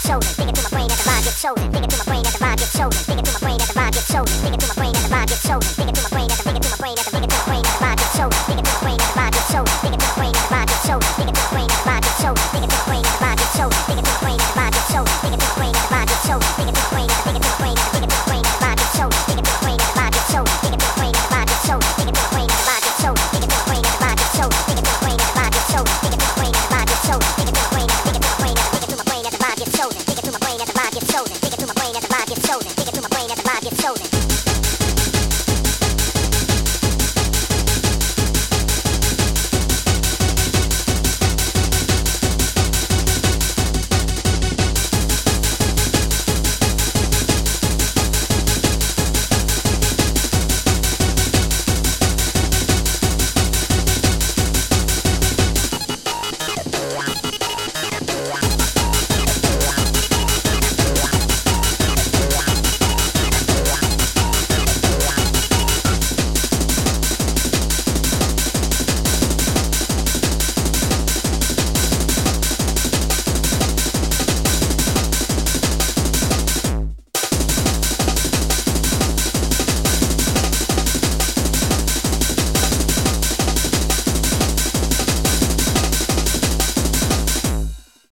chosen. Dig into my brain as the mind gets chosen. Dig into my brain as the mind gets chosen. Dig into my brain as the mind gets chosen. Dig into my brain as the mind gets chosen. Dig into my brain as the dig into my brain as the dig into my brain as the mind gets chosen. Dig into my brain as the mind gets chosen. Dig into my brain as the mind gets chosen. Dig into my brain as the mind gets chosen. Dig into my brain as the mind gets chosen. Dig into my brain as the mind gets chosen. Dig into my brain as the mind gets chosen. Dig into my brain as the dig into my brain as the dig into my